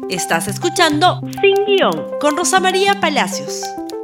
Estás escuchando Sin Guión con Rosa María Palacios.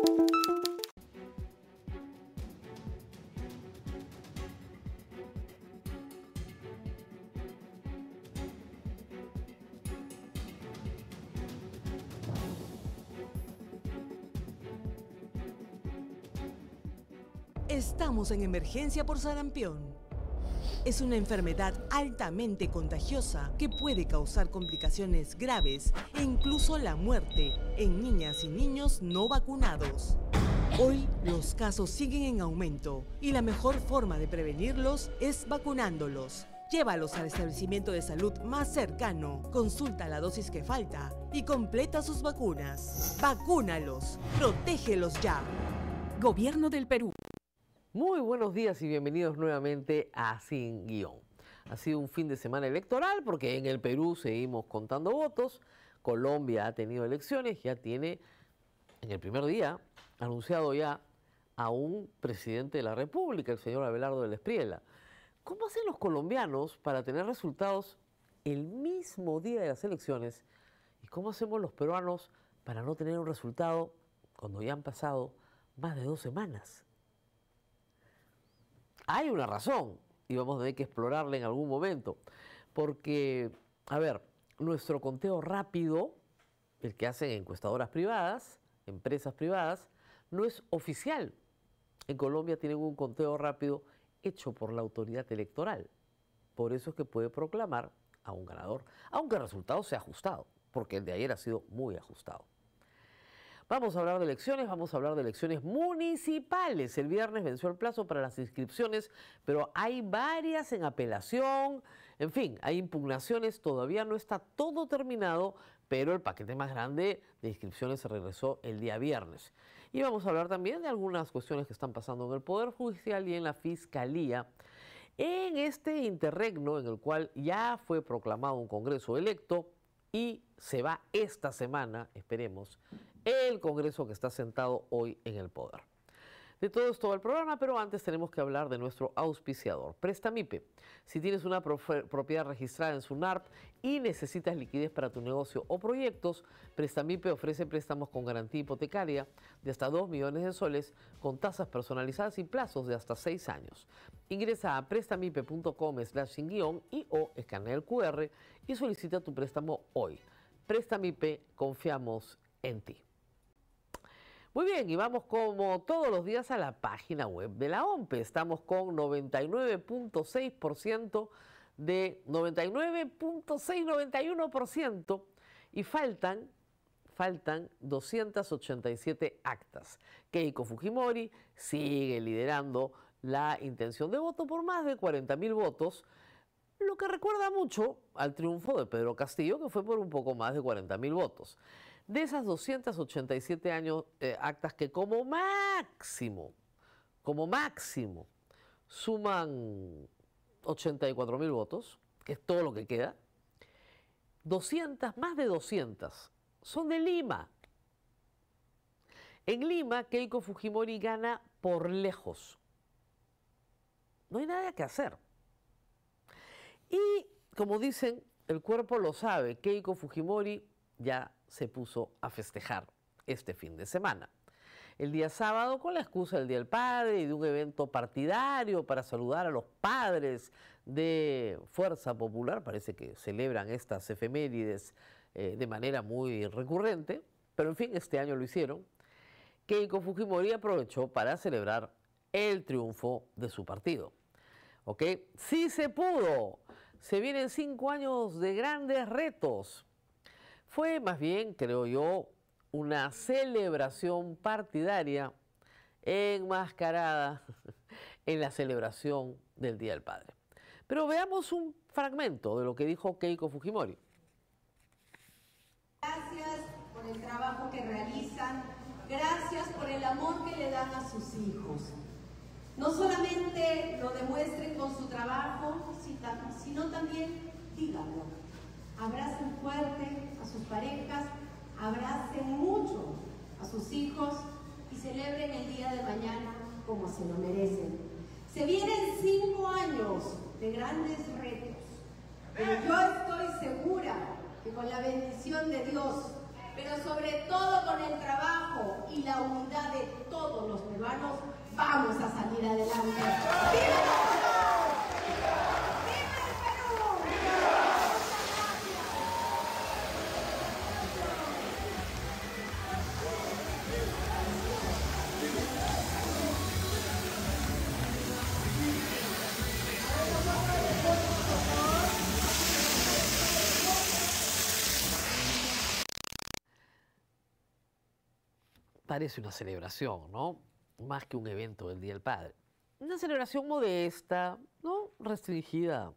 Estamos en emergencia por sarampión. Es una enfermedad altamente contagiosa que puede causar complicaciones graves e incluso la muerte en niñas y niños no vacunados. Hoy los casos siguen en aumento y la mejor forma de prevenirlos es vacunándolos. Llévalos al establecimiento de salud más cercano, consulta la dosis que falta y completa sus vacunas. ¡Vacúnalos! ¡Protégelos ya! Gobierno del Perú. Muy buenos días y bienvenidos nuevamente a Sin Guión. Ha sido un fin de semana electoral porque en el Perú seguimos contando votos. Colombia ha tenido elecciones, ya tiene en el primer día anunciado ya a un presidente de la República, el señor Abelardo del Espriella. ¿Cómo hacen los colombianos para tener resultados el mismo día de las elecciones? ¿Y cómo hacemos los peruanos para no tener un resultado cuando ya han pasado más de 2 semanas? Hay una razón y vamos a tener que explorarla en algún momento, porque, a ver, nuestro conteo rápido, el que hacen encuestadoras privadas, empresas privadas, no es oficial. En Colombia tienen un conteo rápido hecho por la autoridad electoral. Por eso es que puede proclamar a un ganador, aunque el resultado sea ajustado, porque el de ayer ha sido muy ajustado. Vamos a hablar de elecciones, vamos a hablar de elecciones municipales. El viernes venció el plazo para las inscripciones, pero hay varias en apelación. En fin, hay impugnaciones, todavía no está todo terminado, pero el paquete más grande de inscripciones se regresó el día viernes. Y vamos a hablar también de algunas cuestiones que están pasando en el Poder Judicial y en la Fiscalía, en este interregno en el cual ya fue proclamado un Congreso electo y se va esta semana, esperemos, el Congreso que está sentado hoy en el poder. De todo esto va el programa, pero antes tenemos que hablar de nuestro auspiciador, Prestamipe. Si tienes una propiedad registrada en SUNARP y necesitas liquidez para tu negocio o proyectos, Prestamipe ofrece préstamos con garantía hipotecaria de hasta 2 millones de soles con tasas personalizadas y plazos de hasta 6 años. Ingresa a prestamipe.com/sin-guión y o escanea el QR y solicita tu préstamo hoy. Prestamipe, confiamos en ti. Muy bien, y vamos como todos los días a la página web de la OMPE. Estamos con 99.6% de 91% y faltan 287 actas. Keiko Fujimori sigue liderando la intención de voto por más de 40.000 votos, lo que recuerda mucho al triunfo de Pedro Castillo, que fue por un poco más de 40.000 votos. De esas 287 actas que como máximo, suman 84.000 votos, que es todo lo que queda, más de 200 son de Lima. En Lima, Keiko Fujimori gana por lejos. No hay nada que hacer. Y, como dicen, el cuerpo lo sabe, Keiko Fujimori ya se puso a festejar este fin de semana. El día sábado, con la excusa del Día del Padre y de un evento partidario para saludar a los padres de Fuerza Popular, parece que celebran estas efemérides de manera muy recurrente, pero en fin, este año lo hicieron. Keiko Fujimori aprovechó para celebrar el triunfo de su partido. ¿Ok? ¡Sí se pudo! Se vienen 5 años de grandes retos. Fue más bien, creo yo, una celebración partidaria enmascarada en la celebración del Día del Padre. Pero veamos un fragmento de lo que dijo Keiko Fujimori. Gracias por el trabajo que realizan, gracias por el amor que le dan a sus hijos. No solamente lo demuestren con su trabajo, sino también díganlo. Abracen fuerte a sus parejas, abracen mucho a sus hijos y celebren el día de mañana como se lo merecen. Se vienen 5 años de grandes retos, pero yo estoy segura que y con la bendición de Dios, pero sobre todo con el trabajo y la unidad de todos los peruanos, vamos a salir adelante. ¡Viva! Parece una celebración, ¿no? Más que un evento del Día del Padre. Una celebración modesta, ¿no? Restringida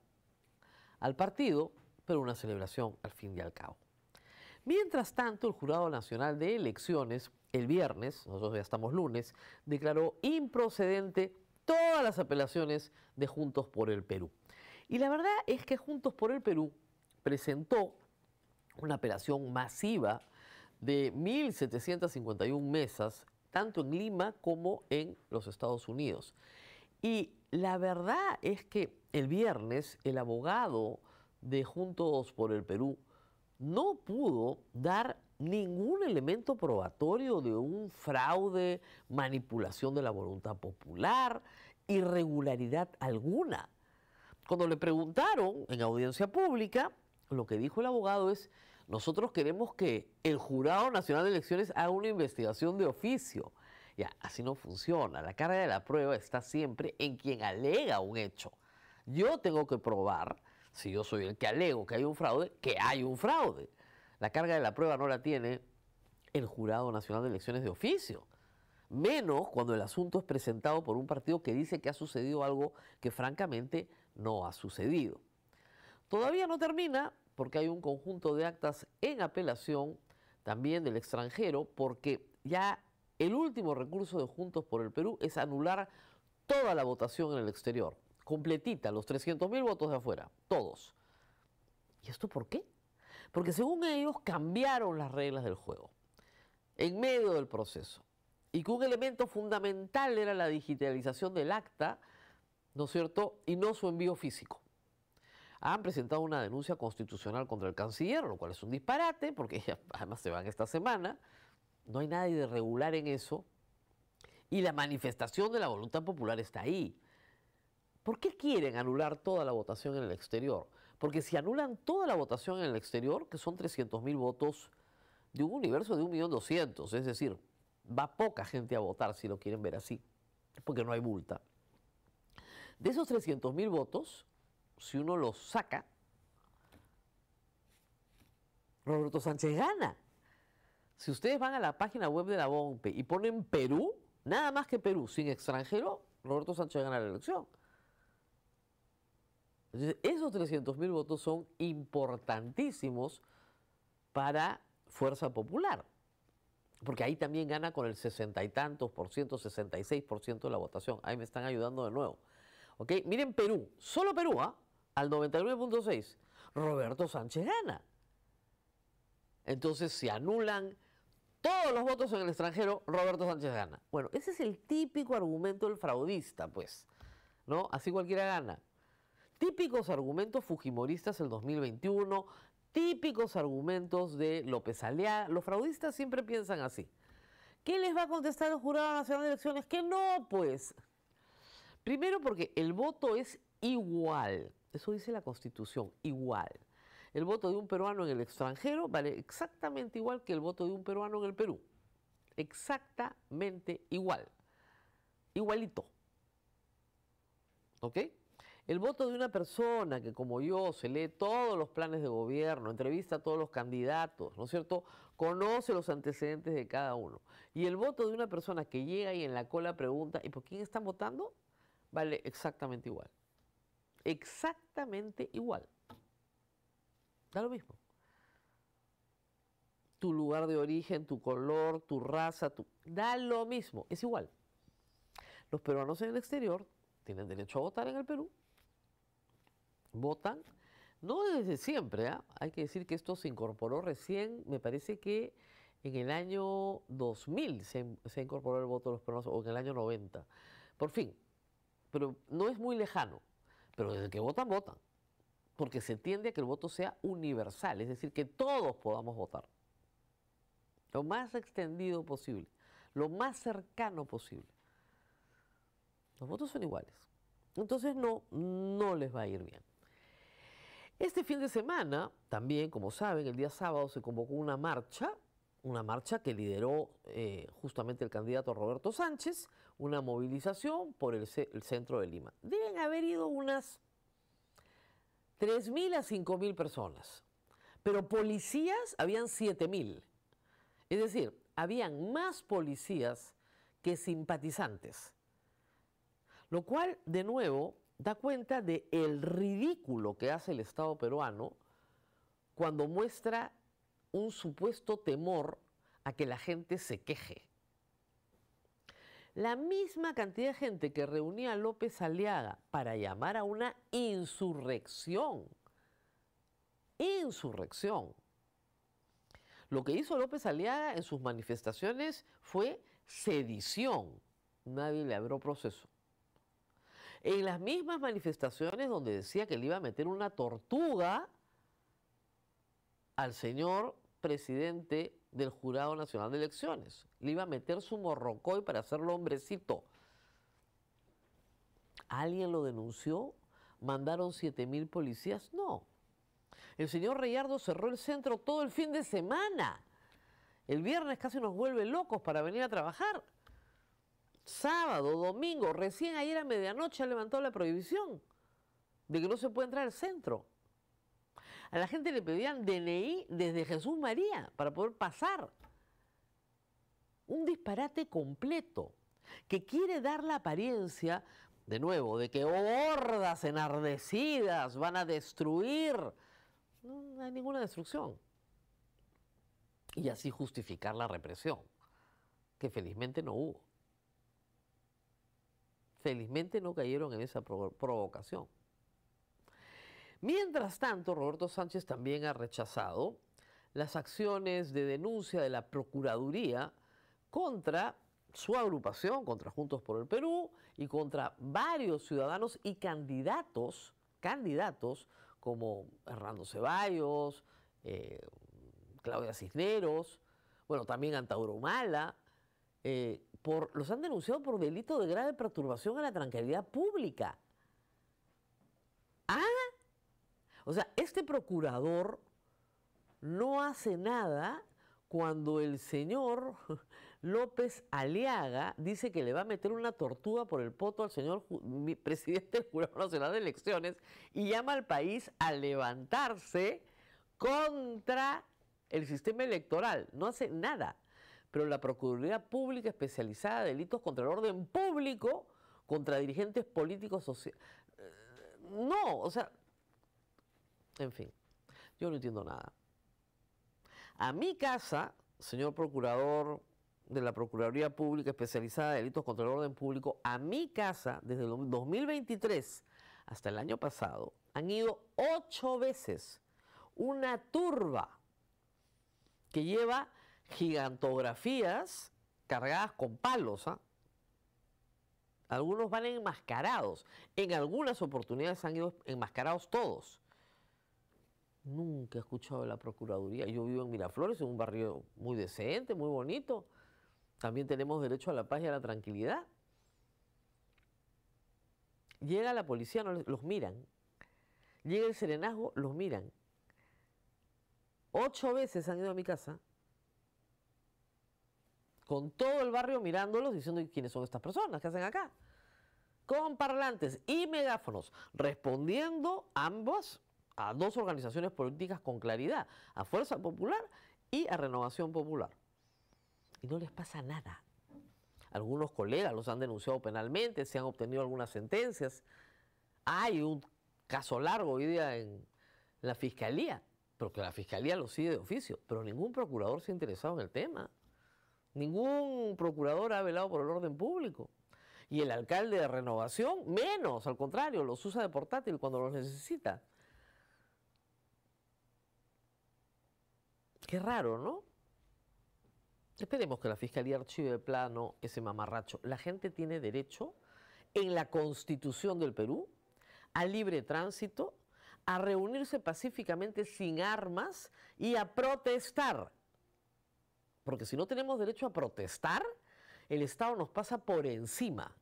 al partido, pero una celebración al fin y al cabo. Mientras tanto, el Jurado Nacional de Elecciones, el viernes, nosotros ya estamos lunes, declaró improcedente todas las apelaciones de Juntos por el Perú. Y la verdad es que Juntos por el Perú presentó una apelación masiva de 1.751 mesas, tanto en Lima como en los Estados Unidos. Y la verdad es que el viernes el abogado de Juntos por el Perú no pudo dar ningún elemento probatorio de un fraude, manipulación de la voluntad popular, irregularidad alguna. Cuando le preguntaron en audiencia pública, lo que dijo el abogado es: nosotros queremos que el Jurado Nacional de Elecciones haga una investigación de oficio. Ya, así no funciona. La carga de la prueba está siempre en quien alega un hecho. Yo tengo que probar, si yo soy el que alego que hay un fraude, que hay un fraude. La carga de la prueba no la tiene el Jurado Nacional de Elecciones de oficio. Menos cuando el asunto es presentado por un partido que dice que ha sucedido algo que francamente no ha sucedido. Todavía no termina, porque hay un conjunto de actas en apelación también del extranjero, porque ya el último recurso de Juntos por el Perú es anular toda la votación en el exterior, completita, los 300.000 votos de afuera, todos. ¿Y esto por qué? Porque según ellos cambiaron las reglas del juego en medio del proceso, y que un elemento fundamental era la digitalización del acta, ¿no es cierto?, y no su envío físico. Han presentado una denuncia constitucional contra el canciller, lo cual es un disparate, porque ya, además se van esta semana. No hay nada de irregular en eso. Y la manifestación de la voluntad popular está ahí. ¿Por qué quieren anular toda la votación en el exterior? Porque si anulan toda la votación en el exterior, que son 300.000 votos de un universo de 1.200.000, es decir, va poca gente a votar si lo quieren ver así, porque no hay multa. De esos 300.000 votos, si uno los saca, Roberto Sánchez gana. Si ustedes van a la página web de la BONPE y ponen Perú, nada más que Perú, sin extranjero, Roberto Sánchez gana la elección. Entonces, esos 300.000 votos son importantísimos para Fuerza Popular, porque ahí también gana con el 60 y tantos por ciento, 66% de la votación. Ahí me están ayudando de nuevo. ¿Ok? Miren Perú, solo Perú, al 99.6, Roberto Sánchez gana. Entonces, si anulan todos los votos en el extranjero, Roberto Sánchez gana. Bueno, ese es el típico argumento del fraudista, pues, ¿no? Así cualquiera gana. Típicos argumentos fujimoristas del 2021, típicos argumentos de López Aliaga. Los fraudistas siempre piensan así. ¿Qué les va a contestar el Jurado Nacional de Elecciones? Que no, pues. Primero porque el voto es igual. Eso dice la Constitución, igual. El voto de un peruano en el extranjero vale exactamente igual que el voto de un peruano en el Perú. Exactamente igual. Igualito. ¿Ok? El voto de una persona que, como yo, se lee todos los planes de gobierno, entrevista a todos los candidatos, ¿no es cierto?, conoce los antecedentes de cada uno. Y el voto de una persona que llega y en la cola pregunta, ¿y por quién están votando?, vale exactamente igual. Exactamente igual. Da lo mismo. Tu lugar de origen, tu color, tu raza, da lo mismo. Es igual. Los peruanos en el exterior tienen derecho a votar en el Perú. Votan. No desde siempre, ¿eh? Hay que decir que esto se incorporó recién, me parece que en el año 2000 se incorporó el voto de los peruanos, o en el año 90. Por fin. Pero no es muy lejano. Pero desde que votan, votan. porque se tiende a que el voto sea universal, es decir, que todos podamos votar. Lo más extendido posible, lo más cercano posible. Los votos son iguales. Entonces no les va a ir bien. Este fin de semana, también, como saben, el día sábado se convocó una marcha que lideró justamente el candidato Roberto Sánchez, una movilización por el centro de Lima. Deben haber ido unas 3.000 a 5.000 personas, pero policías habían 7.000. Es decir, habían más policías que simpatizantes, lo cual, de nuevo, da cuenta del ridículo que hace el Estado peruano cuando muestra un supuesto temor a que la gente se queje. La misma cantidad de gente que reunía a López Aliaga para llamar a una insurrección. Lo que hizo López Aliaga en sus manifestaciones fue sedición. Nadie le abrió proceso. En las mismas manifestaciones donde decía que le iba a meter una tortuga al señor presidente del Jurado Nacional de Elecciones. Le iba a meter su morrocoy para hacerlo hombrecito. ¿Alguien lo denunció? ¿Mandaron 7.000 policías? No. El señor Reyardo cerró el centro todo el fin de semana. El viernes casi nos vuelve locos para venir a trabajar. Sábado, domingo, recién ayer a medianoche ha levantado la prohibición de que no se puede entrar al centro. A la gente le pedían DNI desde Jesús María para poder pasar. Un disparate completo que quiere dar la apariencia, de nuevo, de que hordas enardecidas van a destruir. No hay ninguna destrucción. Y así justificar la represión, que felizmente no hubo. Felizmente no cayeron en esa provocación. Mientras tanto, Roberto Sánchez también ha rechazado las acciones de denuncia de la Procuraduría contra su agrupación, contra Juntos por el Perú, y contra varios ciudadanos y candidatos como Hernando Ceballos, Claudia Cisneros, bueno, también Antauro Humala, los han denunciado por delito de grave perturbación a la tranquilidad pública. O sea, este procurador no hace nada cuando el señor López Aliaga dice que le va a meter una tortuga por el poto al señor presidente del Jurado Nacional de Elecciones y llama al país a levantarse contra el sistema electoral. No hace nada. Pero la Procuraduría Pública Especializada de Delitos contra el Orden Público, contra dirigentes políticos sociales. No, o sea, en fin, yo no entiendo nada. A mi casa, señor procurador de la Procuraduría Pública Especializada de Delitos contra el Orden Público, a mi casa, desde el 2023 hasta el año pasado, han ido 8 veces una turba que lleva gigantografías cargadas con palos. Algunos van enmascarados. En algunas oportunidades han ido enmascarados todos. Nunca he escuchado de la Procuraduría. Yo vivo en Miraflores, en un barrio muy decente, muy bonito. También tenemos derecho a la paz y a la tranquilidad. Llega la policía, los miran. Llega el serenazgo, los miran. 8 veces han ido a mi casa, con todo el barrio mirándolos, diciendo quiénes son estas personas, qué hacen acá. Con parlantes y megáfonos, respondiendo ambos a 2 organizaciones políticas con claridad, a Fuerza Popular y a Renovación Popular. Y no les pasa nada. Algunos colegas los han denunciado penalmente, se han obtenido algunas sentencias. Hay un caso largo hoy día en la Fiscalía, pero que la Fiscalía lo sigue de oficio, pero ningún procurador se ha interesado en el tema. Ningún procurador ha velado por el orden público. Y el alcalde de Renovación, menos, al contrario, los usa de portátil cuando los necesita. Qué raro, ¿no? Esperemos que la Fiscalía archive de plano ese mamarracho. La gente tiene derecho, en la Constitución del Perú, a libre tránsito, a reunirse pacíficamente sin armas y a protestar. Porque si no tenemos derecho a protestar, el Estado nos pasa por encima.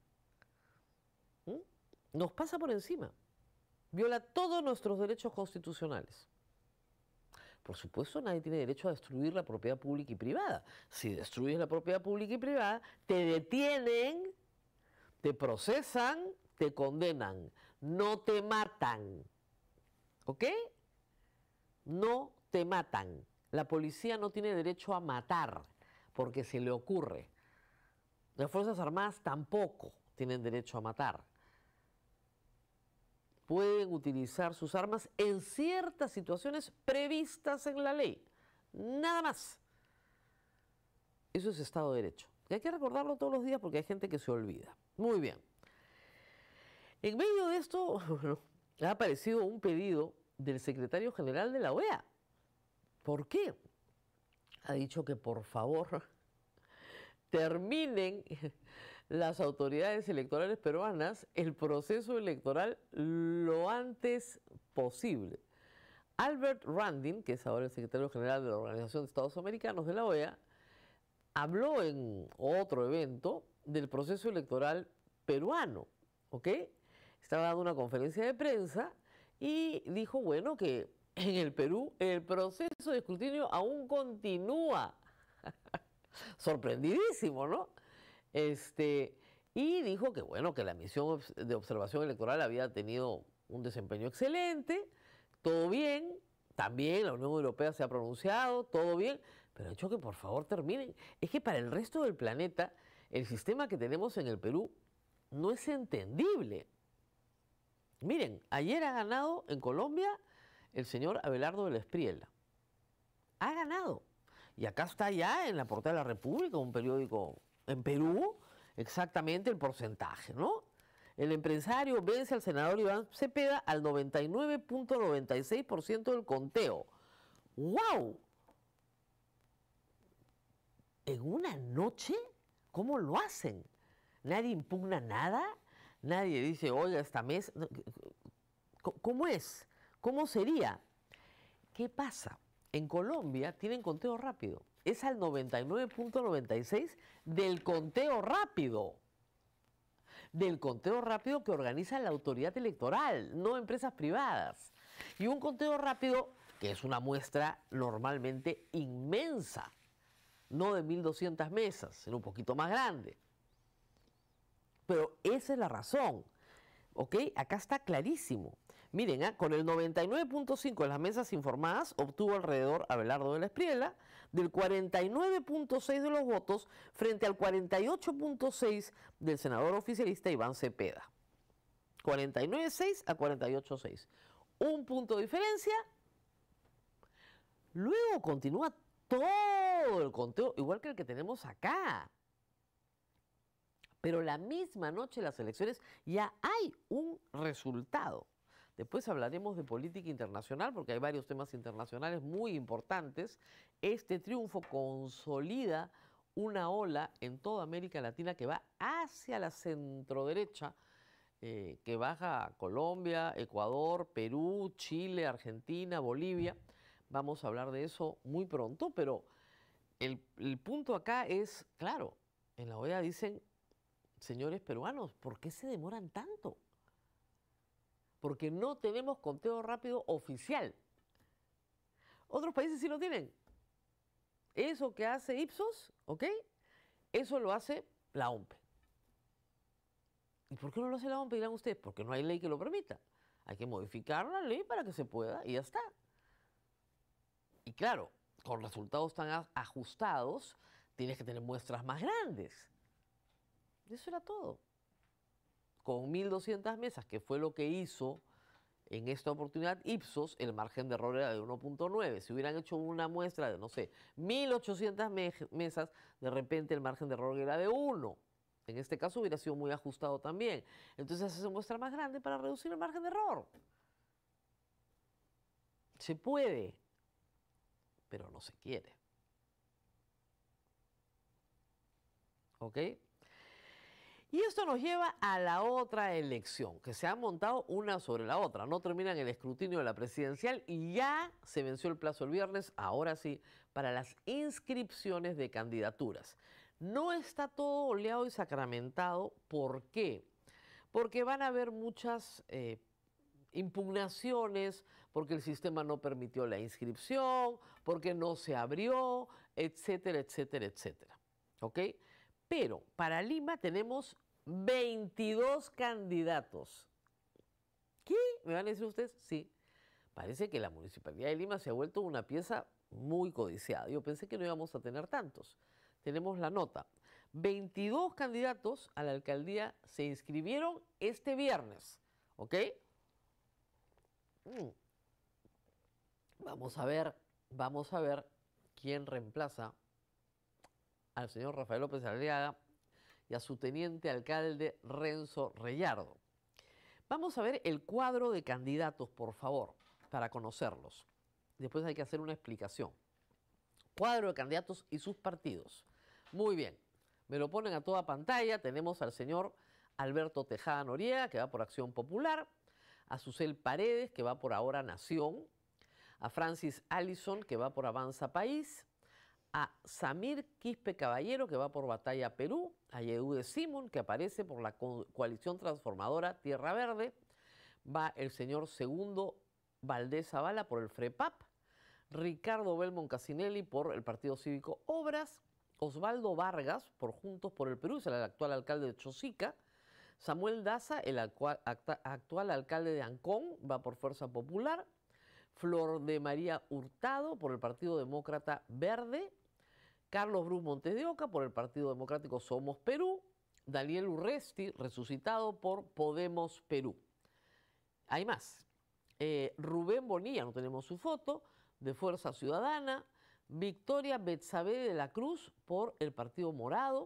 Nos pasa por encima. Viola todos nuestros derechos constitucionales. Por supuesto, nadie tiene derecho a destruir la propiedad pública y privada. Si destruyes la propiedad pública y privada, te detienen, te procesan, te condenan, no te matan. ¿Ok? No te matan. La policía no tiene derecho a matar porque se le ocurre. Las Fuerzas Armadas tampoco tienen derecho a matar. Pueden utilizar sus armas en ciertas situaciones previstas en la ley. Nada más. Eso es Estado de Derecho. Y hay que recordarlo todos los días porque hay gente que se olvida. Muy bien. En medio de esto, ha aparecido un pedido del secretario general de la OEA. ¿Por qué? Ha dicho que por favor terminen las autoridades electorales peruanas el proceso electoral lo antes posible. Albert Randin, que es ahora el secretario general de la Organización de Estados Americanos de la OEA, habló en otro evento del proceso electoral peruano, ¿ok? Estaba dando una conferencia de prensa y dijo, bueno, que en el Perú el proceso de escrutinio aún continúa. Sorprendidísimo, ¿no? Y dijo que, bueno, que la misión de observación electoral había tenido un desempeño excelente, todo bien, también la Unión Europea se ha pronunciado, todo bien, pero ha dicho que por favor terminen. Es que para el resto del planeta, el sistema que tenemos en el Perú no es entendible. Miren, ayer ha ganado en Colombia el señor Abelardo de la Espriella. Ha ganado. Y acá está ya en la portada de la República, un periódico en Perú, exactamente el porcentaje, ¿no? El empresario vence al senador Iván Cepeda al 99.96% del conteo. ¡Wow! ¿En una noche? ¿Cómo lo hacen? ¿Nadie impugna nada? ¿Nadie dice, oiga, esta mesa? ¿Cómo es? ¿Cómo sería? ¿Qué pasa? En Colombia tienen conteo rápido. Es al 99.96 del conteo rápido. Del conteo rápido que organiza la autoridad electoral, no empresas privadas. Y un conteo rápido que es una muestra normalmente inmensa, no de 1.200 mesas, sino un poquito más grande. Pero esa es la razón, ¿ok? Acá está clarísimo. Miren, con el 99.5 de las mesas informadas obtuvo alrededor Abelardo de la Espriella, del 49.6 de los votos frente al 48.6 del senador oficialista Iván Cepeda. 49.6 a 48.6. Un punto de diferencia. Luego continúa todo el conteo, igual que el que tenemos acá. Pero la misma noche de las elecciones ya hay un resultado. Después hablaremos de política internacional, porque hay varios temas internacionales muy importantes. Este triunfo consolida una ola en toda América Latina que va hacia la centroderecha, que baja a Colombia, Ecuador, Perú, Chile, Argentina, Bolivia. Vamos a hablar de eso muy pronto, pero el punto acá es, claro, en la OEA dicen, señores peruanos, ¿por qué se demoran tanto? Porque no tenemos conteo rápido oficial. Otros países sí lo tienen. Eso que hace Ipsos, ¿ok? Eso lo hace la OMPE. ¿Y por qué no lo hace la OMPE, dirán ustedes? Porque no hay ley que lo permita. Hay que modificar la ley para que se pueda y ya está. Y claro, con resultados tan ajustados, tienes que tener muestras más grandes. Eso era todo. Con 1.200 mesas, que fue lo que hizo en esta oportunidad Ipsos, el margen de error era de 1.9. Si hubieran hecho una muestra de, no sé, 1.800 mesas, de repente el margen de error era de 1. En este caso hubiera sido muy ajustado también. Entonces se muestra más grande para reducir el margen de error. Se puede, pero no se quiere. ¿Ok? Y esto nos lleva a la otra elección, que se han montado una sobre la otra. No terminan el escrutinio de la presidencial y ya se venció el plazo el viernes, ahora sí, para las inscripciones de candidaturas. No está todo oleado y sacramentado. ¿Por qué? Porque van a haber muchas impugnaciones, porque el sistema no permitió la inscripción, porque no se abrió, etcétera, etcétera, etcétera. ¿Ok? Pero para Lima tenemos 22 candidatos. ¿Qué? ¿Me van a decir ustedes? Sí. Parece que la Municipalidad de Lima se ha vuelto una pieza muy codiciada. Yo pensé que no íbamos a tener tantos. Tenemos la nota. 22 candidatos a la alcaldía se inscribieron este viernes. ¿Ok? Vamos a ver quién reemplaza al señor Rafael López Aliaga y a su teniente alcalde Renzo Reyardo. Vamos a ver el cuadro de candidatos, por favor, para conocerlos. Después hay que hacer una explicación. Cuadro de candidatos y sus partidos. Muy bien, me lo ponen a toda pantalla. Tenemos al señor Alberto Tejada Noriega, que va por Acción Popular, a Susel Paredes, que va por Ahora Nación, a Francis Allison, que va por Avanza País, a Samir Quispe Caballero, que va por Batalla Perú, a Yehude Simón, que aparece por la Coalición Transformadora Tierra Verde, va el señor Segundo Valdés Zavala por el FREPAP, Ricardo Belmont Casinelli por el Partido Cívico Obras, Osvaldo Vargas por Juntos por el Perú, es el actual alcalde de Chosica, Samuel Daza, el actual alcalde de Ancón, va por Fuerza Popular, Flor de María Hurtado por el Partido Demócrata Verde, Carlos Bruce Montes de Oca por el Partido Democrático Somos Perú, Daniel Urresti, resucitado por Podemos Perú. Hay más. Rubén Bonilla, no tenemos su foto, de Fuerza Ciudadana, Victoria Betsabe de la Cruz por el Partido Morado,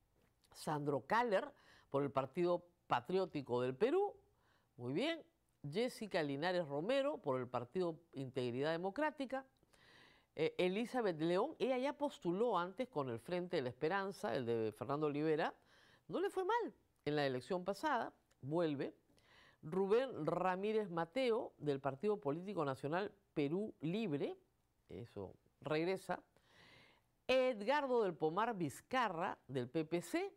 Sandro Kaller por el Partido Patriótico del Perú, muy bien, Jessica Linares Romero por el Partido Integridad Democrática, Elizabeth León, ella ya postuló antes con el Frente de la Esperanza, el de Fernando Olivera, no le fue mal en la elección pasada, vuelve. Rubén Ramírez Mateo del Partido Político Nacional Perú Libre, eso regresa. Edgardo del Pomar Vizcarra del PPC,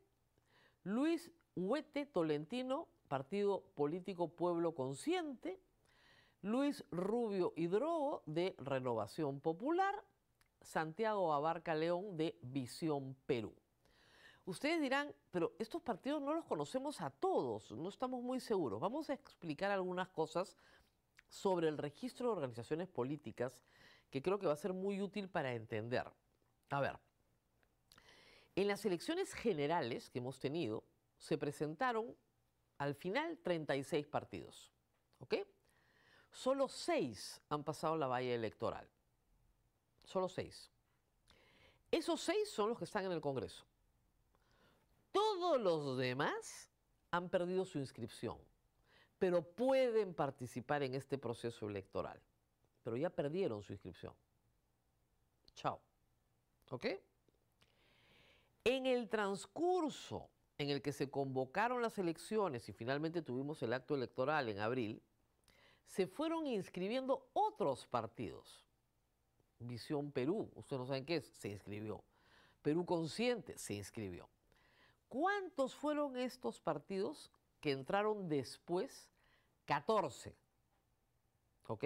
Luis Huete Tolentino, Partido Político Pueblo Consciente, Luis Rubio Hidrogo de Renovación Popular, Santiago Abarca León de Visión Perú. Ustedes dirán, pero estos partidos no los conocemos a todos, no estamos muy seguros. Vamos a explicar algunas cosas sobre el registro de organizaciones políticas que creo que va a ser muy útil para entender. A ver, en las elecciones generales que hemos tenido, se presentaron al final 36 partidos, ¿ok? Solo 6 han pasado la valla electoral. Solo 6. Esos 6 son los que están en el Congreso. Todos los demás han perdido su inscripción, pero pueden participar en este proceso electoral. Pero ya perdieron su inscripción. Chao. ¿Ok? En el transcurso en el que se convocaron las elecciones y finalmente tuvimos el acto electoral en abril, se fueron inscribiendo otros partidos. Visión Perú, ustedes no saben qué es, se inscribió. Perú Consciente se inscribió. ¿Cuántos fueron estos partidos que entraron después? 14. ¿Ok?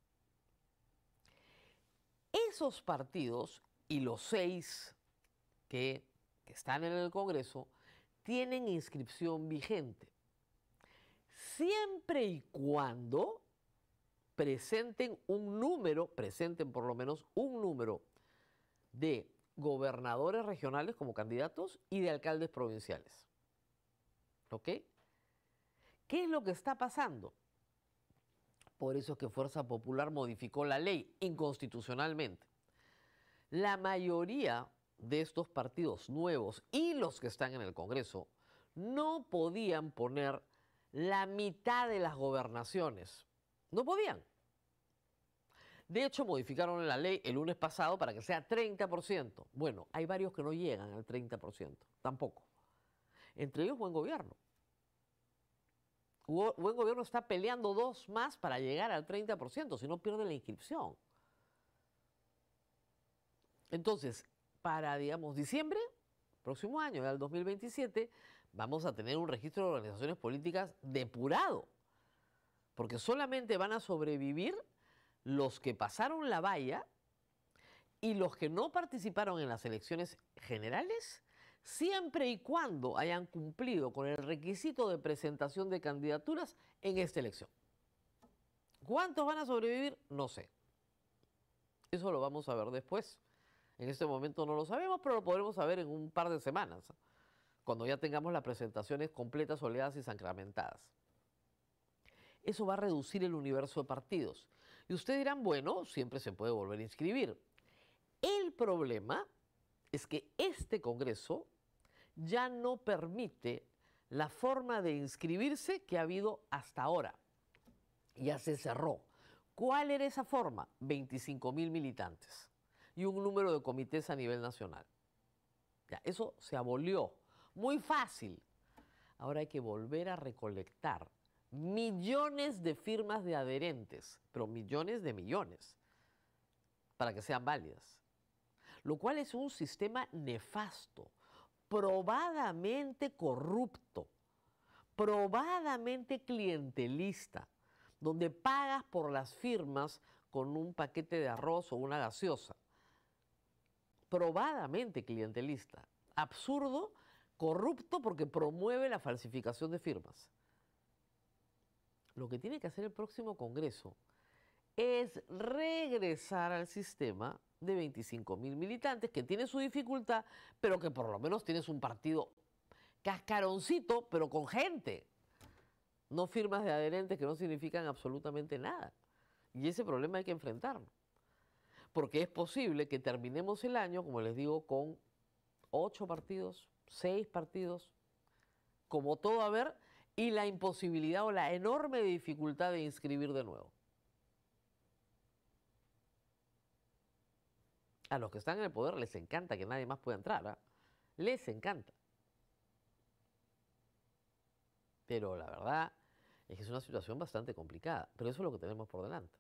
Esos partidos y los 6 que están en el Congreso tienen inscripción vigente, siempre y cuando presenten por lo menos un número de gobernadores regionales como candidatos y de alcaldes provinciales. ¿Ok? ¿Qué es lo que está pasando? Por eso es que Fuerza Popular modificó la ley inconstitucionalmente. La mayoría de estos partidos nuevos y los que están en el Congreso no podían poner la mitad de las gobernaciones. No podían. De hecho, modificaron la ley el lunes pasado para que sea 30%. Bueno, hay varios que no llegan al 30%, tampoco. entre ellos Buen Gobierno. Buen Gobierno está peleando 2 más para llegar al 30%, si no pierde la inscripción. Entonces, para, digamos, diciembre, próximo año, del 2027, vamos a tener un registro de organizaciones políticas depurado, porque solamente van a sobrevivir los que pasaron la valla y los que no participaron en las elecciones generales, siempre y cuando hayan cumplido con el requisito de presentación de candidaturas en esta elección. ¿Cuántos van a sobrevivir? No sé. Eso lo vamos a ver después. En este momento no lo sabemos, pero lo podremos saber en un par de semanas, cuando ya tengamos las presentaciones completas, soleadas y sacramentadas. Eso va a reducir el universo de partidos. Y ustedes dirán, bueno, siempre se puede volver a inscribir. El problema es que este Congreso ya no permite la forma de inscribirse que ha habido hasta ahora. Ya se cerró. ¿Cuál era esa forma? 25.000 militantes y un número de comités a nivel nacional. Ya, eso se abolió. Muy fácil. Ahora hay que volver a recolectar millones de firmas de adherentes, pero millones de millones, para que sean válidas. Lo cual es un sistema nefasto, probadamente corrupto, probadamente clientelista, donde pagas por las firmas con un paquete de arroz o una gaseosa. Probadamente clientelista, absurdo, corrupto porque promueve la falsificación de firmas. Lo que tiene que hacer el próximo Congreso es regresar al sistema de 25.000 militantes, que tiene su dificultad, pero que por lo menos tienes un partido cascaroncito, pero con gente. No firmas de adherentes que no significan absolutamente nada. Y ese problema hay que enfrentarlo. Porque es posible que terminemos el año, como les digo, con 8 partidos, 6 partidos, como todo a ver, y la imposibilidad o la enorme dificultad de inscribir de nuevo. A los que están en el poder les encanta que nadie más pueda entrar, ¿eh? Les encanta. Pero la verdad es que es una situación bastante complicada, pero eso es lo que tenemos por delante.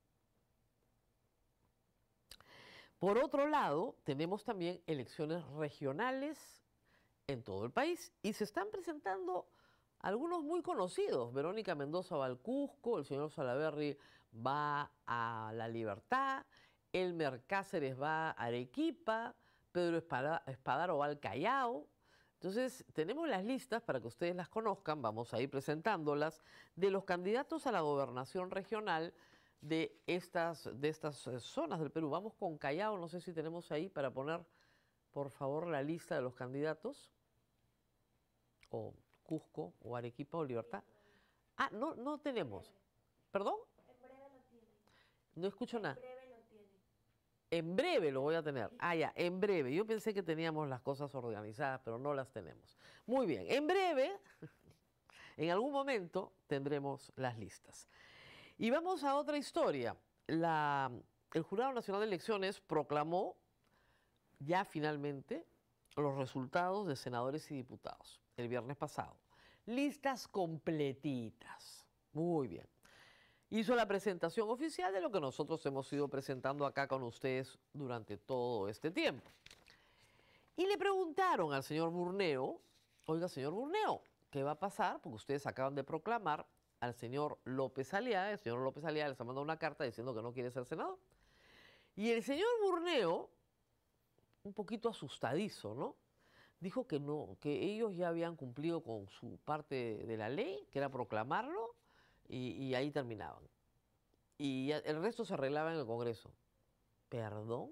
Por otro lado, tenemos también elecciones regionales en todo el país y se están presentando algunos muy conocidos. Verónica Mendoza va al Cusco, el señor Salaverry va a La Libertad, Elmer Cáceres va a Arequipa, Pedro Espadaro va al Callao. Entonces, tenemos las listas para que ustedes las conozcan, vamos a ir presentándolas, de los candidatos a la gobernación regional de estas zonas del Perú. Vamos con Callao, no sé si tenemos ahí para poner, por favor, la lista de los candidatos. O Cusco, o Arequipa, o Libertad. Ah, no tenemos. ¿Perdón? En breve lo tiene. No escucho nada. En breve lo tiene. En breve lo voy a tener. Ah, ya, en breve. Yo pensé que teníamos las cosas organizadas, pero no las tenemos. Muy bien, en breve, en algún momento, tendremos las listas. Y vamos a otra historia. El Jurado Nacional de Elecciones proclamó ya finalmente los resultados de senadores y diputados el viernes pasado. Listas completitas. Muy bien. Hizo la presentación oficial de lo que nosotros hemos ido presentando acá con ustedes durante todo este tiempo. Y le preguntaron al señor Burneo, oiga, señor Burneo, ¿qué va a pasar? Porque ustedes acaban de proclamar al señor López Aliaga. El señor López Aliaga les ha mandado una carta diciendo que no quiere ser senador. Y el señor Burneo, un poquito asustadizo, ¿no? Dijo que no, que ellos ya habían cumplido con su parte de la ley, que era proclamarlo, y ahí terminaban. Y el resto se arreglaba en el Congreso. ¿Perdón?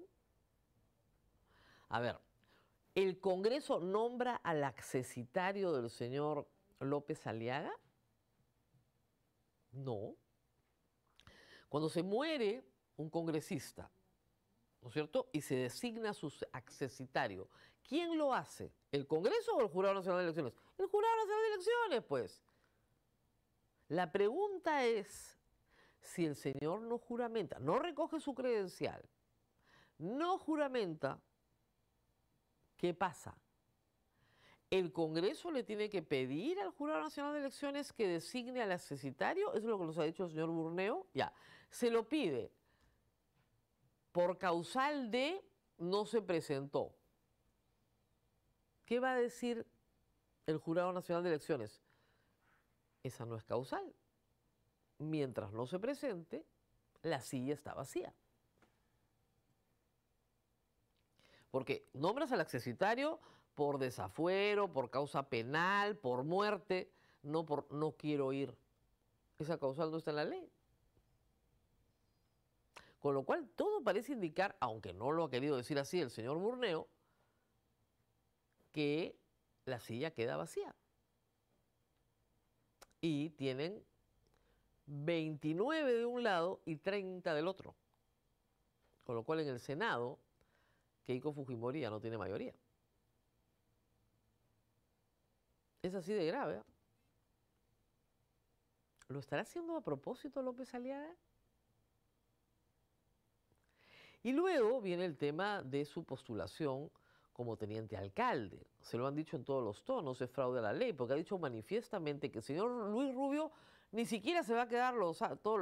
A ver, ¿el Congreso nombra al accesitario del señor López Aliaga? No. Cuando se muere un congresista, ¿no es cierto?, y se designa su accesitario, ¿quién lo hace? ¿El Congreso o el Jurado Nacional de Elecciones? El Jurado Nacional de Elecciones, pues. La pregunta es, si el señor no juramenta, no recoge su credencial, no juramenta, ¿qué pasa? el Congreso le tiene que pedir al Jurado Nacional de Elecciones que designe al accesitario, eso es lo que nos ha dicho el señor Burneo, ya, se lo pide por causal de no se presentó. ¿Qué va a decir el Jurado Nacional de Elecciones? Esa no es causal. Mientras no se presente, la silla está vacía. Porque nombras al accesitario por desafuero, por causa penal, por muerte, no por no quiero ir. Esa causal no está en la ley. Con lo cual, todo parece indicar, aunque no lo ha querido decir así el señor Burneo, que la silla queda vacía. Y tienen 29 de un lado y 30 del otro. Con lo cual, en el Senado, Keiko Fujimori ya no tiene mayoría. Es así de grave, ¿eh? ¿Lo estará haciendo a propósito López Aliaga? Y luego viene el tema de su postulación como teniente alcalde. Se lo han dicho en todos los tonos, es fraude a la ley, porque ha dicho manifiestamente que el señor Luis Rubio ni siquiera se va a quedar todos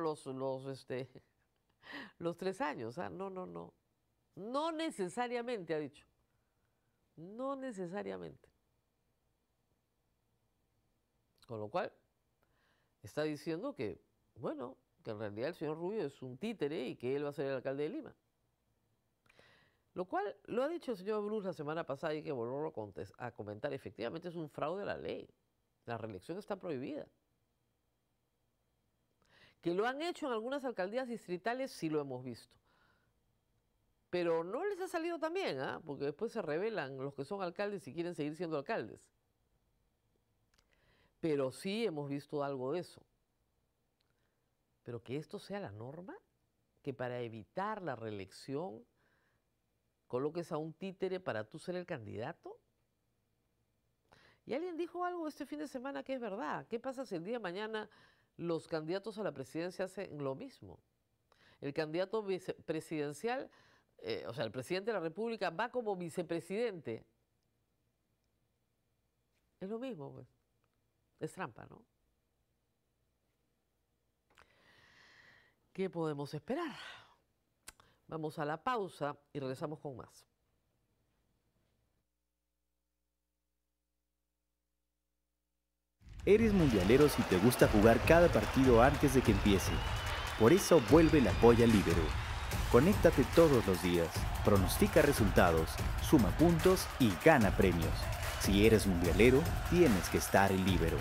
los 3 años. ¿Ah? No, no, no. No necesariamente, ha dicho. No necesariamente. Con lo cual, está diciendo que, bueno, que en realidad el señor Rubio es un títere y que él va a ser el alcalde de Lima. Lo cual lo ha dicho el señor Bruce la semana pasada y hay que volverlo a comentar. Efectivamente es un fraude a la ley. La reelección está prohibida. Que lo han hecho en algunas alcaldías distritales, sí lo hemos visto. Pero no les ha salido tan bien, ¿ah? Porque después se rebelan los que son alcaldes y quieren seguir siendo alcaldes. Pero sí hemos visto algo de eso. Pero que esto sea la norma, que para evitar la reelección coloques a un títere para tú ser el candidato. Y alguien dijo algo este fin de semana que es verdad. ¿Qué pasa si el día de mañana los candidatos a la presidencia hacen lo mismo? El candidato vicepresidencial, o sea, el presidente de la República va como vicepresidente. Es lo mismo, pues. Es trampa, ¿no? ¿Qué podemos esperar? Vamos a la pausa y regresamos con más. Eres mundialero si te gusta jugar cada partido antes de que empiece. Por eso vuelve la Polla Libero. Conéctate todos los días, pronostica resultados, suma puntos y gana premios. Si eres mundialero, tienes que estar en Libero.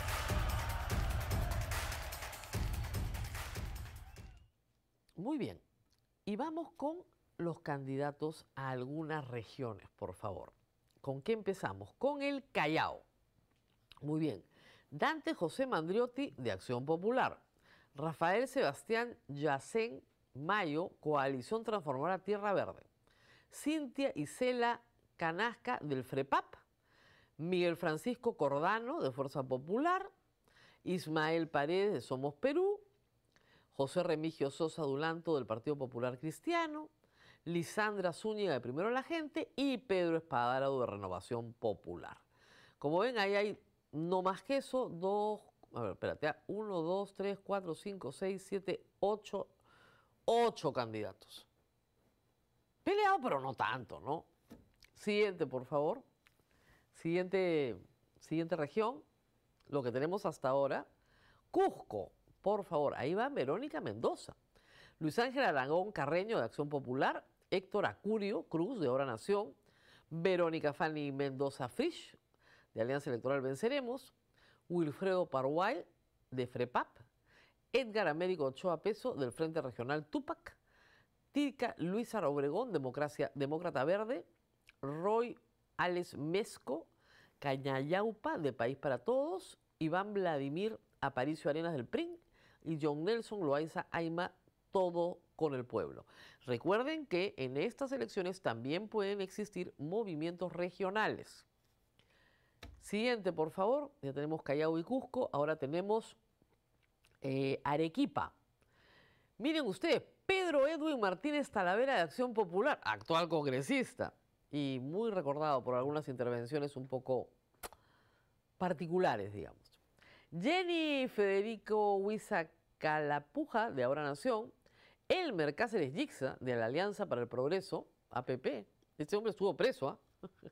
Muy bien. Y vamos con los candidatos a algunas regiones, por favor. ¿Con qué empezamos? Con el Callao. Muy bien. Dante José Mandriotti, de Acción Popular. Rafael Sebastián Yacén Mayo, Coalición Transformadora Tierra Verde. Cintia Isela Canasca, del FREPAP. Miguel Francisco Cordano, de Fuerza Popular. Ismael Paredes, de Somos Perú. José Remigio Sosa Dulanto, del Partido Popular Cristiano. Lisandra Zúñiga, de Primero la Gente. Y Pedro Espadárado, de Renovación Popular. Como ven, ahí hay no más que eso, 1, 2, 3, 4, 5, 6, 7, 8 candidatos. Peleado, pero no tanto, ¿no? Siguiente, por favor. Siguiente región. Lo que tenemos hasta ahora. Cusco, por favor. Ahí va Verónica Mendoza. Luis Ángel Aragón Carreño, de Acción Popular. Héctor Acurio Cruz, de Hora Nación. Verónica Fanny Mendoza Frisch, de Alianza Electoral Venceremos. Wilfredo Parguay, de FREPAP. Edgar Américo Ochoa Peso, del Frente Regional Túpac. Tirca Luisa Obregón, Demócrata Verde. Roy Alex Mesco Cañayaupa, de País para Todos. Iván Vladimir Aparicio Arenas, del PRIN. Y John Nelson Loaiza Aima, Todo con el Pueblo. Recuerden que en estas elecciones también pueden existir movimientos regionales. Siguiente, por favor. Ya tenemos Callao y Cusco. Ahora tenemos Arequipa. Miren ustedes, Pedro Edwin Martínez Talavera, de Acción Popular, actual congresista y muy recordado por algunas intervenciones un poco particulares, digamos. Jenny Federico Huiza Calapuja, de Ahora Nación. Elmer Cáceres Yixa, de la Alianza para el Progreso, APP. Este hombre estuvo preso, ¿ah?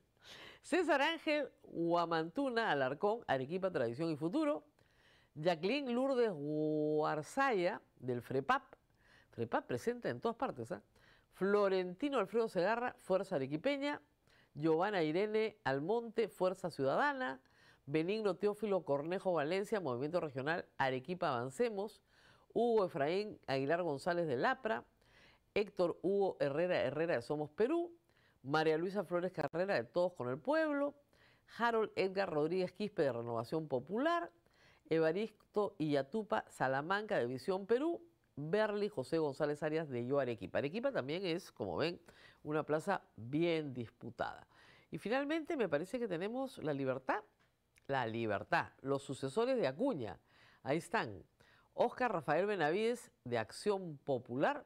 César Ángel Huamantuna Alarcón, Arequipa, Tradición y Futuro. Jacqueline Lourdes Guarzaya, del FREPAP. FREPAP presenta en todas partes, ¿ah? Florentino Alfredo Segarra, Fuerza Arequipeña. Giovanna Irene Almonte, Fuerza Ciudadana. Benigno Teófilo Cornejo Valencia, Movimiento Regional Arequipa Avancemos. Hugo Efraín Aguilar González de Lapra. Héctor Hugo Herrera de Somos Perú. María Luisa Flores Carrera de Todos con el Pueblo. Harold Edgar Rodríguez Quispe de Renovación Popular. Evaristo Illatupa Salamanca de Visión Perú. Berli José González Arias de Yo Arequipa. Arequipa también es, como ven, una plaza bien disputada. Y finalmente me parece que tenemos La Libertad. La Libertad, los sucesores de Acuña. Ahí están. Óscar Rafael Benavides de Acción Popular.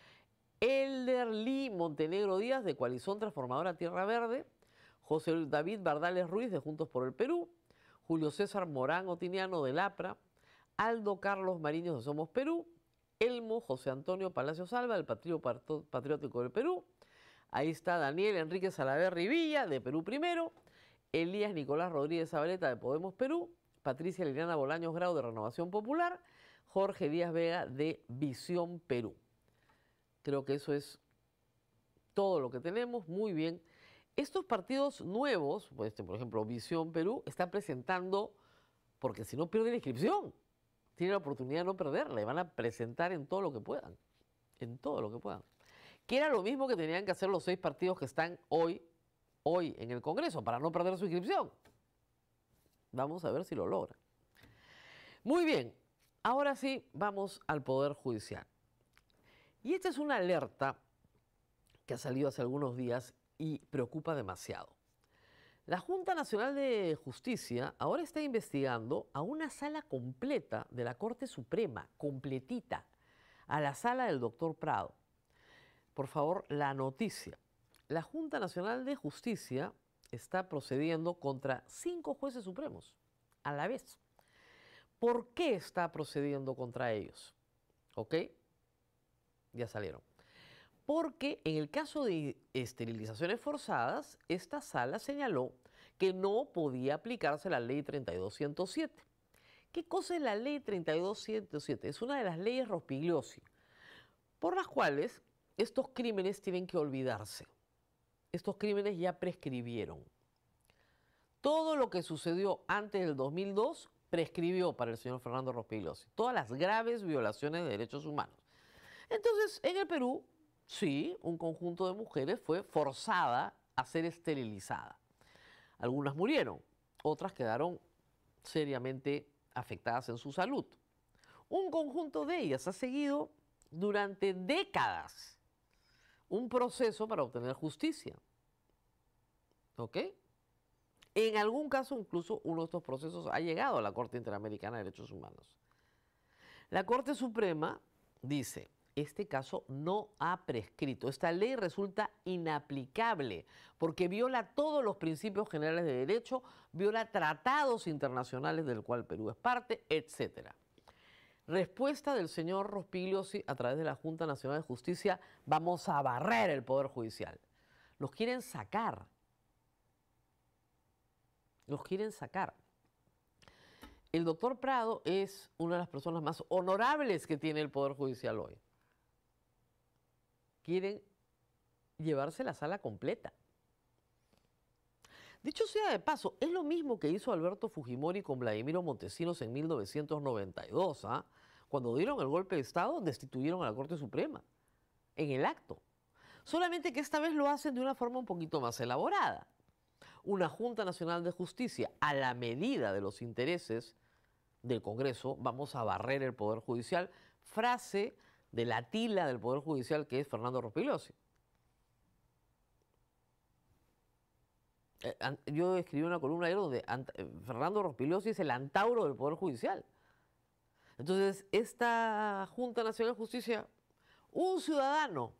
Elder Lee Montenegro Díaz de Coalición Transformadora Tierra Verde. José David Bardales Ruiz de Juntos por el Perú. Julio César Morán Otiniano de Lapra. Aldo Carlos Mariños de Somos Perú. Elmo José Antonio Palacios Alba del Partido Patriótico del Perú. Ahí está Daniel Enrique Salaverry Villa de Perú Primero. Elías Nicolás Rodríguez Zabaleta de Podemos Perú. Patricia Liliana Bolaños Grau de Renovación Popular. Jorge Díaz Vega de Visión Perú. Creo que eso es todo lo que tenemos. Muy bien. Estos partidos nuevos, pues, por ejemplo, Visión Perú, está presentando, porque si no pierde la inscripción, tiene la oportunidad de no perderla y van a presentar en todo lo que puedan. En todo lo que puedan. Que era lo mismo que tenían que hacer los 6 partidos que están hoy en el Congreso, para no perder su inscripción. Vamos a ver si lo logran. Muy bien. Ahora sí, vamos al Poder Judicial. Y esta es una alerta que ha salido hace algunos días y preocupa demasiado. La Junta Nacional de Justicia ahora está investigando a una sala completa de la Corte Suprema, completita, a la sala del doctor Prado. Por favor, la noticia. La Junta Nacional de Justicia está procediendo contra 5 jueces supremos a la vez. ¿Por qué está procediendo contra ellos? ¿Ok? Ya salieron. Porque en el caso de esterilizaciones forzadas, esta sala señaló que no podía aplicarse la ley 32.107. ¿Qué cosa es la ley 32.107? Es una de las leyes Rospigliosi, por las cuales estos crímenes tienen que olvidarse. Estos crímenes ya prescribieron. Todo lo que sucedió antes del 2002 prescribió para el señor Fernando Rospigliosi. Todas las graves violaciones de derechos humanos. Entonces, en el Perú, sí, un conjunto de mujeres fue forzada a ser esterilizada. Algunas murieron, otras quedaron seriamente afectadas en su salud. Un conjunto de ellas ha seguido durante décadas un proceso para obtener justicia. ¿Ok? En algún caso, incluso uno de estos procesos ha llegado a la Corte Interamericana de Derechos Humanos. La Corte Suprema dice: este caso no ha prescrito. Esta ley resulta inaplicable porque viola todos los principios generales de derecho, viola tratados internacionales del cual Perú es parte, etc. Respuesta del señor Rospigliosi a través de la Junta Nacional de Justicia: vamos a barrer el Poder Judicial. Los quieren sacar. Los quieren sacar. El doctor Prado es una de las personas más honorables que tiene el Poder Judicial hoy. Quieren llevarse la sala completa. Dicho sea de paso, es lo mismo que hizo Alberto Fujimori con Vladimiro Montesinos en 1992. ¿Ah? Cuando dieron el golpe de Estado, destituyeron a la Corte Suprema en el acto. Solamente que esta vez lo hacen de una forma un poquito más elaborada. Una Junta Nacional de Justicia, a la medida de los intereses del Congreso, vamos a barrer el Poder Judicial. Frase de la tila del Poder Judicial, que es Fernando Rospigliosi. Yo escribí una columna ayer donde Fernando Rospigliosi es el antauro del Poder Judicial. Entonces, esta Junta Nacional de Justicia, un ciudadano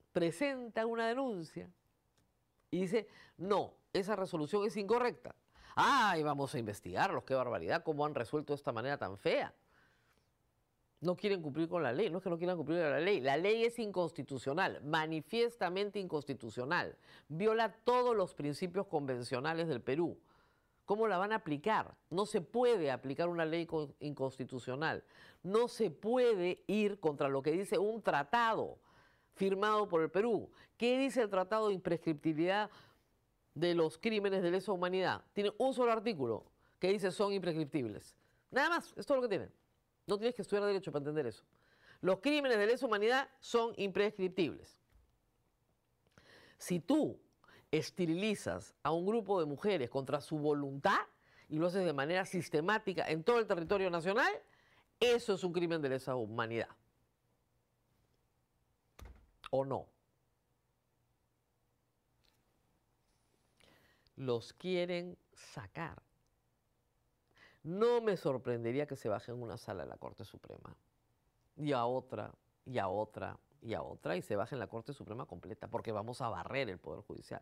presenta una denuncia y dice: no, esa resolución es incorrecta. ¡Ay, vamos a investigarlos! ¡Qué barbaridad! ¿Cómo han resuelto de esta manera tan fea? No quieren cumplir con la ley. No es que no quieran cumplir con la ley. La ley es inconstitucional, manifiestamente inconstitucional. Viola todos los principios convencionales del Perú. ¿Cómo la van a aplicar? No se puede aplicar una ley inconstitucional. No se puede ir contra lo que dice un tratado firmado por el Perú. ¿Qué dice el Tratado de Imprescriptibilidad de los Crímenes de Lesa Humanidad? Tiene un solo artículo que dice son imprescriptibles. Nada más, es todo lo que tienen. No tienes que estudiar derecho para entender eso. Los crímenes de lesa humanidad son imprescriptibles. Si tú esterilizas a un grupo de mujeres contra su voluntad y lo haces de manera sistemática en todo el territorio nacional, eso es un crimen de lesa humanidad. ¿O no? Los quieren sacar. No me sorprendería que se bajen una sala de la Corte Suprema y a otra, y a otra, y a otra, y se bajen la Corte Suprema completa, porque vamos a barrer el Poder Judicial.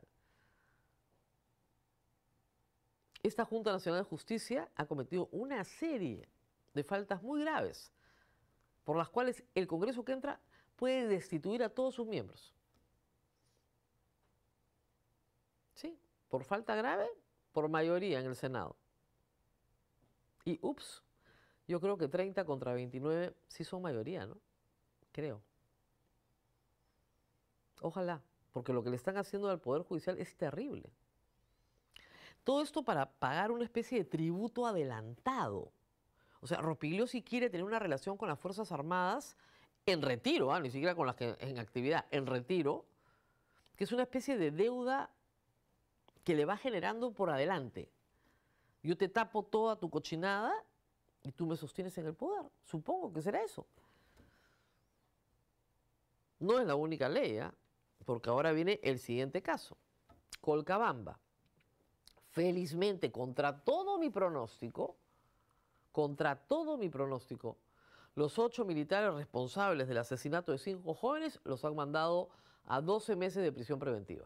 Esta Junta Nacional de Justicia ha cometido una serie de faltas muy graves, por las cuales el Congreso que entra puede destituir a todos sus miembros. Sí, por falta grave, por mayoría en el Senado. Y ups, yo creo que 30 contra 29 sí son mayoría, ¿no? Creo. Ojalá, porque lo que le están haciendo al Poder Judicial es terrible. Todo esto para pagar una especie de tributo adelantado. O sea, Rospigliosi quiere tener una relación con las Fuerzas Armadas en retiro, ni siquiera con las que en actividad, en retiro, que es una especie de deuda que le va generando por adelante. Yo te tapo toda tu cochinada y tú me sostienes en el poder. Supongo que será eso. No es la única ley, porque ahora viene el siguiente caso. Colcabamba. Felizmente, contra todo mi pronóstico, los 8 militares responsables del asesinato de 5 jóvenes los han mandado a 12 meses de prisión preventiva.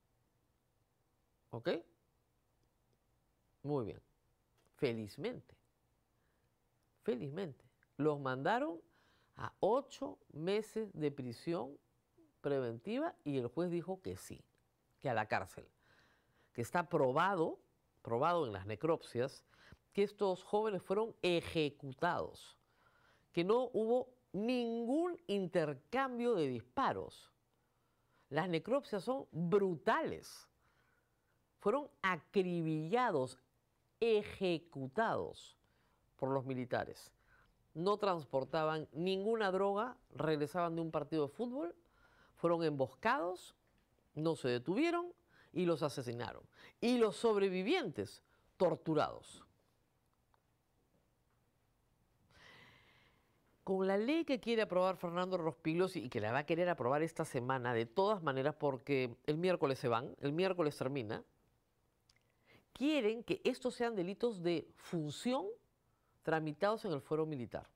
¿Ok? Muy bien. Felizmente. Felizmente. Los mandaron a 8 meses de prisión preventiva y el juez dijo que sí, que a la cárcel. Que está probado en las necropsias, que estos jóvenes fueron ejecutados, que no hubo ningún intercambio de disparos. Las necropsias son brutales. Fueron acribillados, ejecutados por los militares. No transportaban ninguna droga, regresaban de un partido de fútbol, fueron emboscados, no se detuvieron y los asesinaron. Y los sobrevivientes, torturados. Con la ley que quiere aprobar Fernando Rospigliosi y que la va a querer aprobar esta semana, de todas maneras, porque el miércoles se van, el miércoles termina, quieren que estos sean delitos de función tramitados en el fuero militar.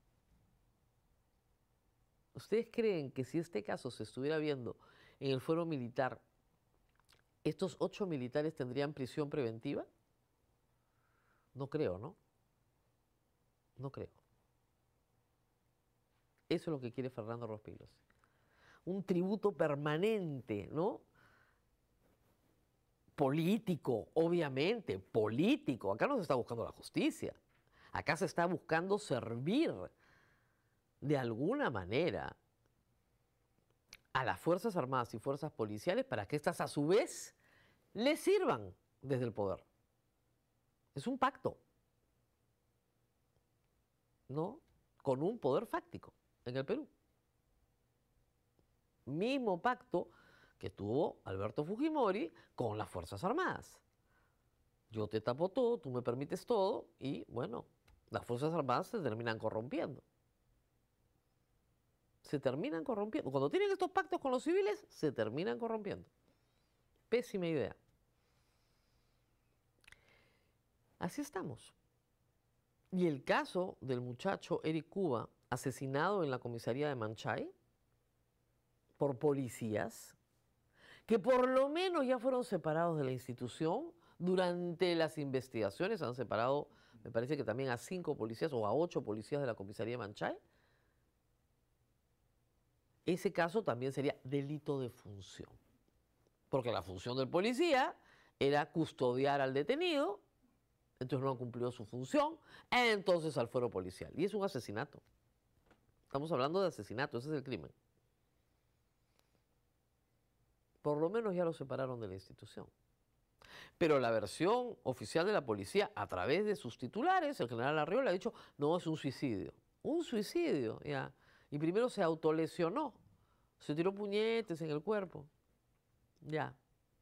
¿Ustedes creen que si este caso se estuviera viendo en el fuero militar, estos 8 militares tendrían prisión preventiva? No creo, ¿no? No creo. Eso es lo que quiere Fernando Rospigliosi. Un tributo permanente, ¿no? Político, obviamente, político. Acá no se está buscando la justicia. Acá se está buscando servir de alguna manera a las Fuerzas Armadas y Fuerzas Policiales para que éstas a su vez les sirvan desde el poder. Es un pacto, ¿no? Con un poder fáctico en el Perú. Mismo pacto que tuvo Alberto Fujimori con las Fuerzas Armadas. Yo te tapo todo, tú me permites todo y, bueno, las Fuerzas Armadas se terminan corrompiendo. Se terminan corrompiendo. Cuando tienen estos pactos con los civiles, se terminan corrompiendo. Pésima idea. Así estamos. Y el caso del muchacho Eric Cuba, asesinado en la comisaría de Manchay por policías, que por lo menos ya fueron separados de la institución Durante las investigaciones han separado, me parece que también a 5 policías o a 8 policías de la comisaría de Manchay. Ese caso también sería delito de función, porque la función del policía era custodiar al detenido, entonces no cumplió su función, entonces al fuero policial. Y es un asesinato. Estamos hablando de asesinato, ese es el crimen. Por lo menos ya lo separaron de la institución. Pero la versión oficial de la policía, a través de sus titulares, el general Arriola ha dicho, no, es un suicidio. Un suicidio, ya. Y primero se autolesionó, se tiró puñetes en el cuerpo. Ya.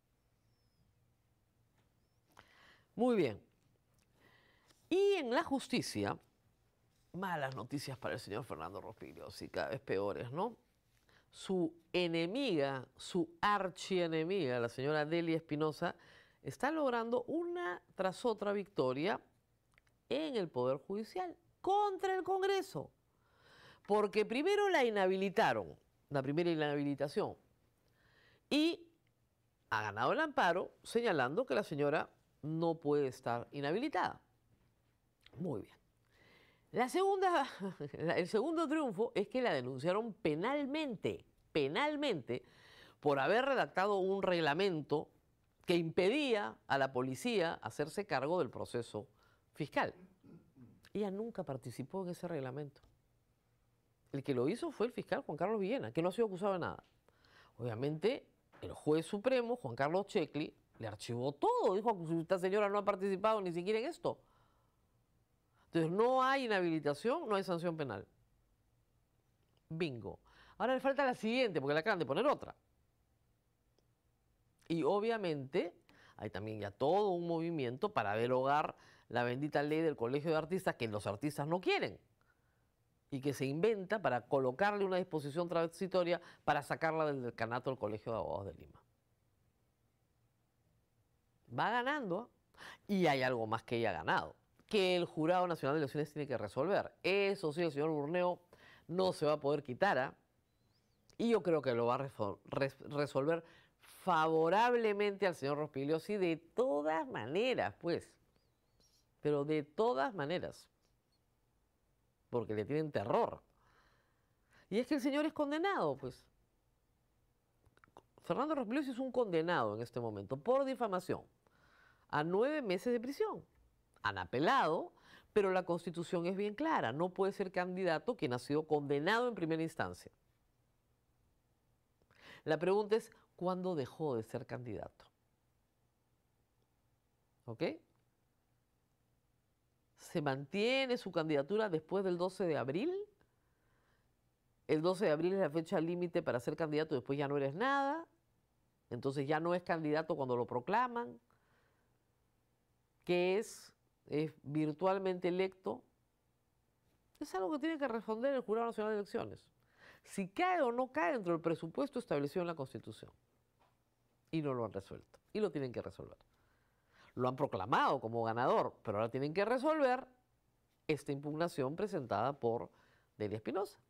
Muy bien. Y en la justicia, malas noticias para el señor Fernando Rospigliosi, cada vez peores, ¿no? Su enemiga, su archienemiga, la señora Delia Espinosa, está logrando una tras otra victoria en el Poder Judicial contra el Congreso. Porque primero la inhabilitaron, la primera inhabilitación, y ha ganado el amparo señalando que la señora no puede estar inhabilitada. Muy bien. El segundo triunfo es que la denunciaron penalmente, por haber redactado un reglamento que impedía a la policía hacerse cargo del proceso fiscal. Ella nunca participó en ese reglamento. El que lo hizo fue el fiscal Juan Carlos Villena, que no ha sido acusado de nada. Obviamente, el juez supremo, Juan Carlos Checli, le archivó todo. Dijo, esta señora no ha participado ni siquiera en esto. Entonces, no hay inhabilitación, no hay sanción penal. Bingo. Ahora le falta la siguiente, porque le acaban de poner otra. Y obviamente hay también ya todo un movimiento para derogar la bendita ley del Colegio de Artistas que los artistas no quieren y que se inventa para colocarle una disposición transitoria para sacarla del decanato del Colegio de Abogados de Lima. Va ganando y hay algo más que ella ha ganado, que el Jurado Nacional de Elecciones tiene que resolver. Eso sí, el señor Burneo no se va a poder quitar, y yo creo que lo va a resolver favorablemente al señor Rospigliosi de todas maneras, pues. Pero de todas maneras. Porque le tienen terror. Y es que el señor es condenado, pues. Fernando Rospigliosi es un condenado en este momento por difamación a 9 meses de prisión. Han apelado, pero la Constitución es bien clara. No puede ser candidato quien ha sido condenado en primera instancia. La pregunta es, ¿cuándo dejó de ser candidato? ¿Ok? ¿Se mantiene su candidatura después del 12 de abril? El 12 de abril es la fecha límite para ser candidato, después ya no eres nada. Entonces ya no es candidato cuando lo proclaman. ¿Qué es? ¿Es virtualmente electo? Es algo que tiene que responder el Jurado Nacional de Elecciones. Si cae o no cae dentro del presupuesto establecido en la Constitución. Y no lo han resuelto. Y lo tienen que resolver. Lo han proclamado como ganador, pero ahora tienen que resolver esta impugnación presentada por Delia Espinosa.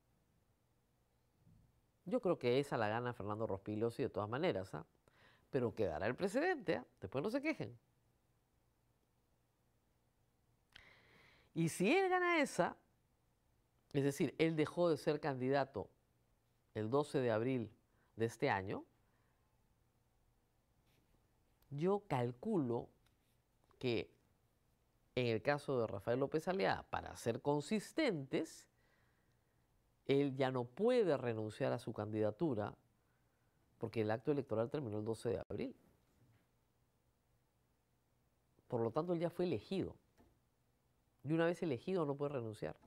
Yo creo que esa la gana Fernando Rospigliosi de todas maneras, ¿ah? Pero quedará el precedente, ¿ah? Después no se quejen. Y si él gana esa, es decir, él dejó de ser candidato el 12 de abril de este año, yo calculo que en el caso de Rafael López Aliaga, para ser consistentes, él ya no puede renunciar a su candidatura porque el acto electoral terminó el 12 de abril. Por lo tanto, él ya fue elegido. Y una vez elegido no puede renunciar.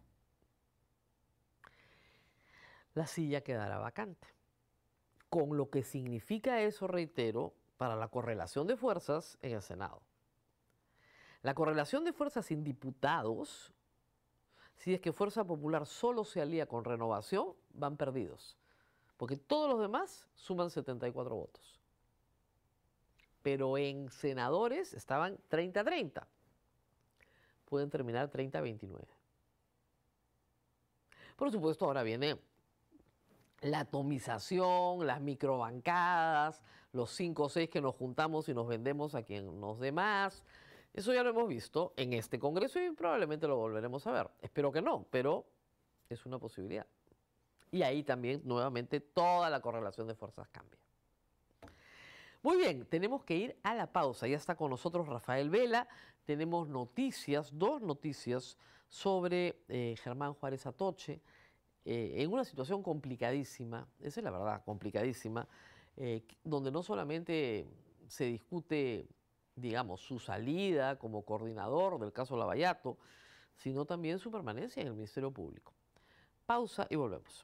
La silla quedará vacante. Con lo que significa eso, reitero, para la correlación de fuerzas en el Senado. La correlación de fuerzas sin diputados, si es que Fuerza Popular solo se alía con Renovación, van perdidos. Porque todos los demás suman 74 votos. Pero en senadores estaban 30-30. Pueden terminar 30-29. Por supuesto, ahora viene la atomización, las microbancadas, los 5 o 6 que nos juntamos y nos vendemos a quien nos dé más. Eso ya lo hemos visto en este Congreso y probablemente lo volveremos a ver. Espero que no, pero es una posibilidad. Y ahí también, nuevamente, toda la correlación de fuerzas cambia. Muy bien, tenemos que ir a la pausa. Ya está con nosotros Rafael Vela. Tenemos noticias, 2 noticias sobre Germán Juárez Atoche, en una situación complicadísima, esa es la verdad, complicadísima, donde no solamente se discute, digamos, su salida como coordinador del caso Lavallato, sino también su permanencia en el Ministerio Público. Pausa y volvemos.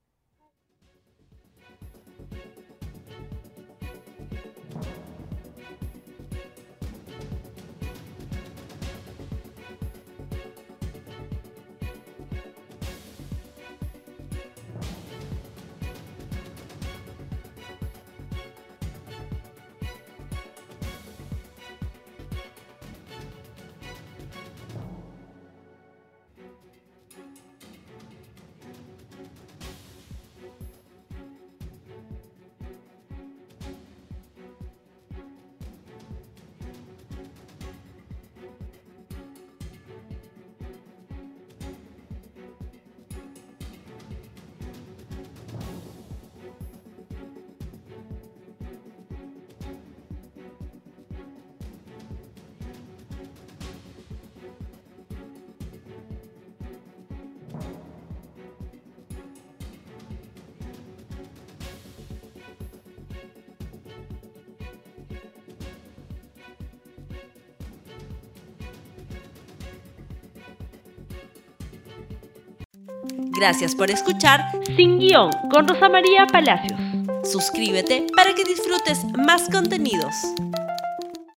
Gracias por escuchar Sin Guión con Rosa María Palacios. Suscríbete para que disfrutes más contenidos.